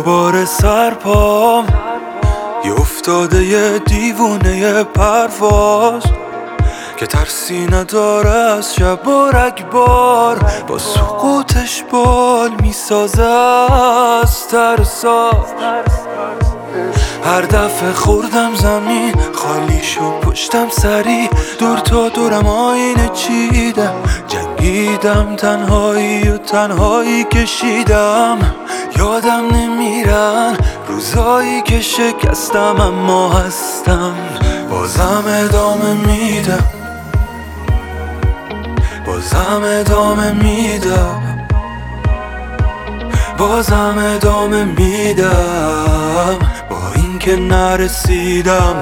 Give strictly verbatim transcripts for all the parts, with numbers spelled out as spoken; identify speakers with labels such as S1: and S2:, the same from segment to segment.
S1: دوباره سرپام یه افتاده یه دیوونه یه پرواز که ترسی نداره از شب و رگبار، با سقوطش بال میسازه از ترسا. هر دفعه خوردم زمین خالی شد پشتم سری، دور تا دورم آینه چیدم، جنگیدم تنهایی و تنهایی کشیدم. یادم نمیرن روزایی که شکستم اما هستم، بازم ادامه میدم، بازم ادامه میدم، بازم ادامه میدم، با اینکه نرسیدم.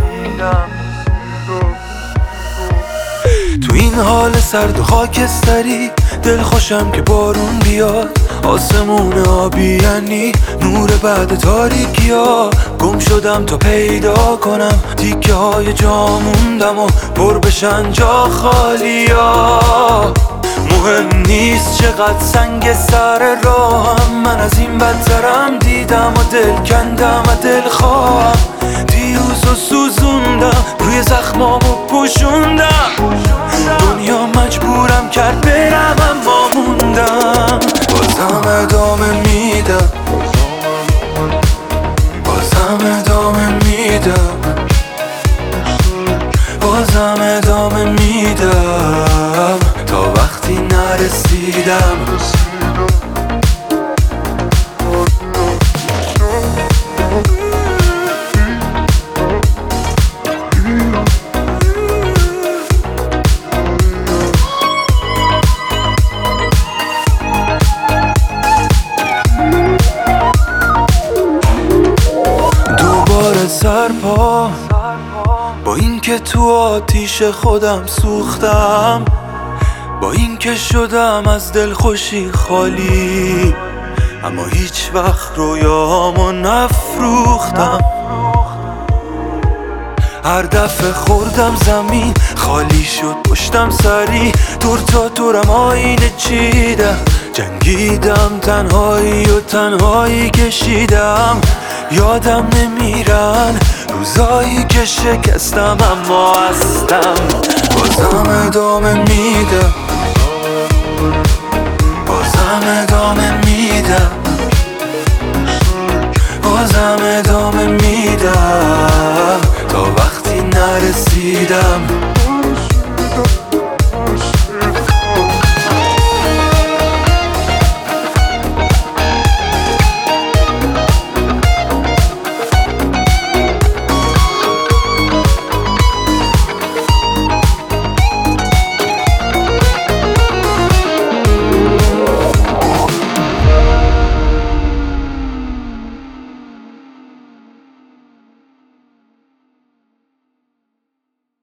S1: تو این حال سرد و خاکستری دل خوشم که بارون بیاد، آسمون آبی یعنی نور بعد تاریکی ها. گم شدم تا پیدا کنم تیکه های جا موندم و پر بشن جا خالی ها. مهم نیست چقدر سنگ سر راهم، من از این بدترم دیدم و دل کندم و دل خواهم. دیروز و سوزوندم روی زخمامو پوشوندم، دنیا مجبورم کرد برم اما موندم. بازم ادامه میدم، بازم ادامه میدم، بازم ادامه میدم، تا وقتی نرسیدم. سرپا با اینکه تو آتیش خودم سوختم، با اینکه شدم از دلخوشی خالی، اما هیچ وقت رویامو نفروختم. هر دفعه خوردم زمین خالی شد پشتم سری، دور تا دورم آینه چیدم، جنگیدم تنهایی و تنهایی کشیدم. یادم نمیرن روزایی که شکستم اما هستم، بازم ادامه میدم، بازم ادامه میدم، بازم ادامه میدم، تا وقتی نرسیدم.